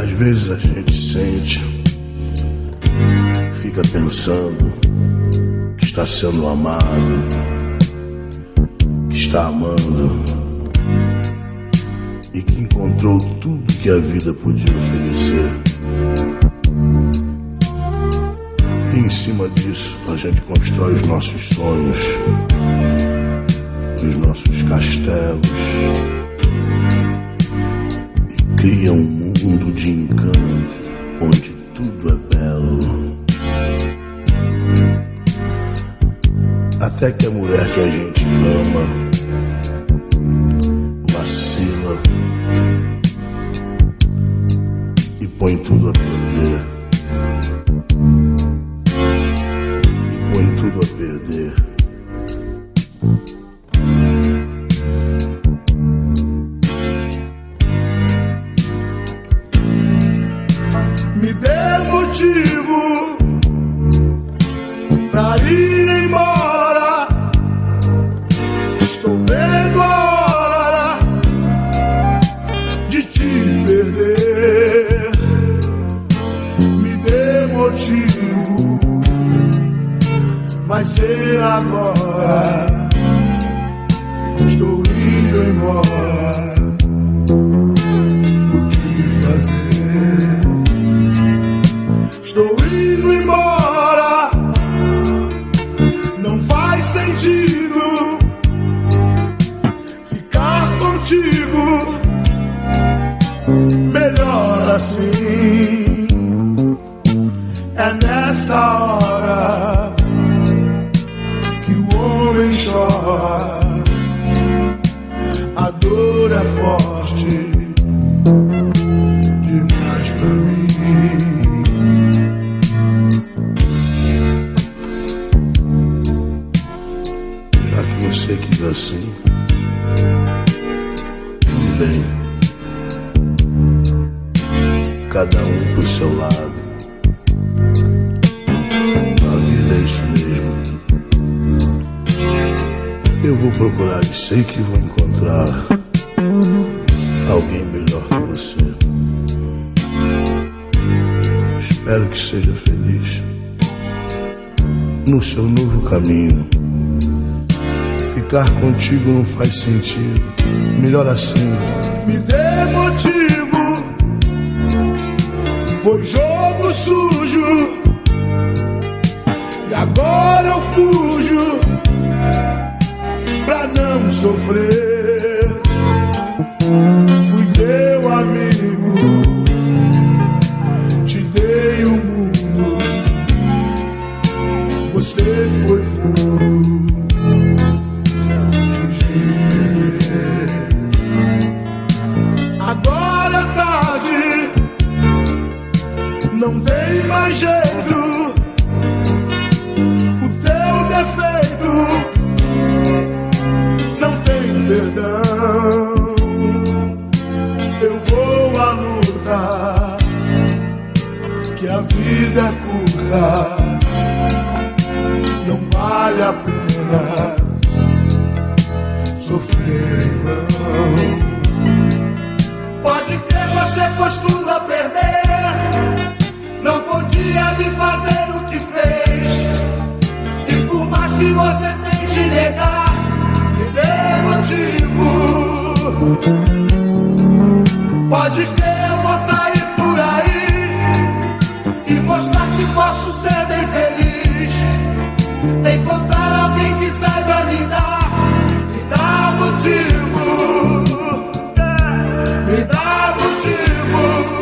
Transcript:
Às vezes a gente sente, fica pensando que está sendo amado, que está amando e que encontrou tudo que a vida podia oferecer. E em cima disso a gente constrói os nossos sonhos, os nossos castelos, e cria um mundo de encanto onde tudo é belo. Até que a mulher que a gente ama vacila e põe tudo a perder. E põe tudo a perder. Me dê motivo pra ir embora. Estou vendo a hora de te perder. Me dê motivo, vai ser agora. Estou indo embora. O que fazer? Estou indo embora. Não faz sentido ficar contigo. Melhor assim. É nessa hora que o homem chora. A dor é forte demais pra mim. Você quis assim, tudo bem. Cada um pro seu lado. A vida é isso mesmo. Eu vou procurar e sei que vou encontrar alguém melhor que você. Espero que seja feliz no seu novo caminho. Ficar contigo não faz sentido. Melhor assim. Me dê motivo. Foi jogo sujo e agora eu fujo pra não sofrer. Fui teu amigo, te dei o mundo. Você foi furo. Agora é tarde, não tem mais jeito. O teu defeito não tem perdão. Eu vou à luta, que a vida é curta. Não vale a pena sofrer em vão. Pode crer, você costuma perder. Não podia me fazer o que fez. E por mais que você tente negar, me dê motivo. Pode crer, eu vou sair por aí e mostrar que posso ser bem feliz. Encontrar alguém que saiba me dar motivo. Me dá motivo.